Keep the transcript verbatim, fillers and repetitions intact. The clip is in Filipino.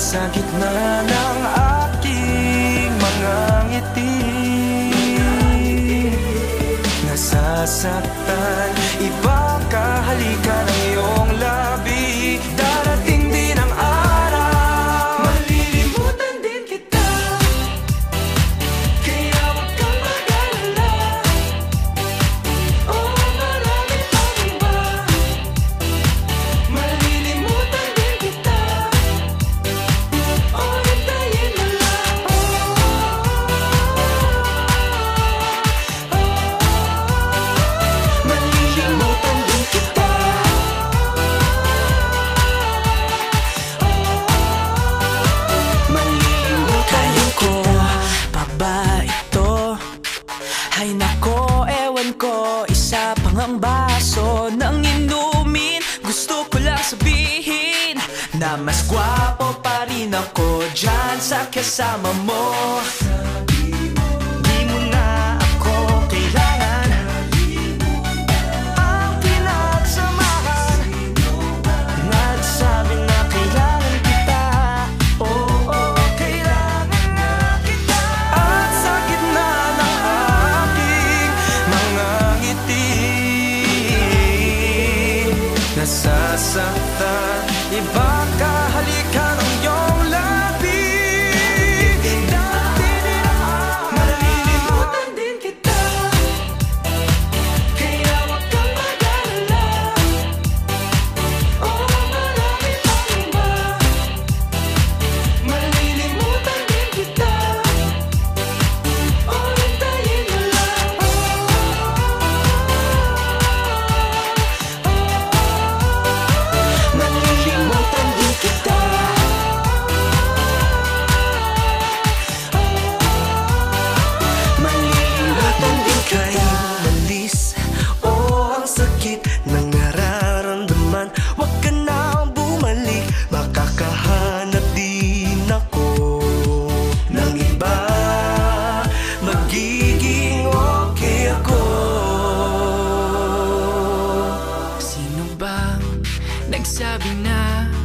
Sa gitna ng aking mga ngiti, nasasaktan, iba ka, halika ng iyong labi. Darating din ang araw, malilimutan din kita. Kaya wag kang mag-alala. Oh, marami pang iba. Malilimutan din kita. Oh, hintayin mo lang. Malilimutan din kita. Malilimutan. Kaya ko pa ba ito? Ay nako, ewan ko. Isa pang ang baso ng inumin. Gusto ko lang sabihin na mas gwapo pa rin ako dyan sa kasama mo. Di mo na ako kailangan. Ang pinagsamahan, nagsabi na kailangan kita. Oo, oo, kailangan na kita. At sa gitna ng aking mga ngiti, nasasaktan, iba ka, halika ng iyong labi. Dati din ang malilimutan din kita. Kaya wag kang mag-alala. Oh, marami pang iba. Malilimutan din kita. Oh, hintayin mo lang. Malilimutan din kita. Malilimutan din kayo. Malis, oh, ang sakit ng nararamdaman. Wag ka na bumalik, makakahanap din ako ng iba. Magiging okay ako. Sino bang nagsabi na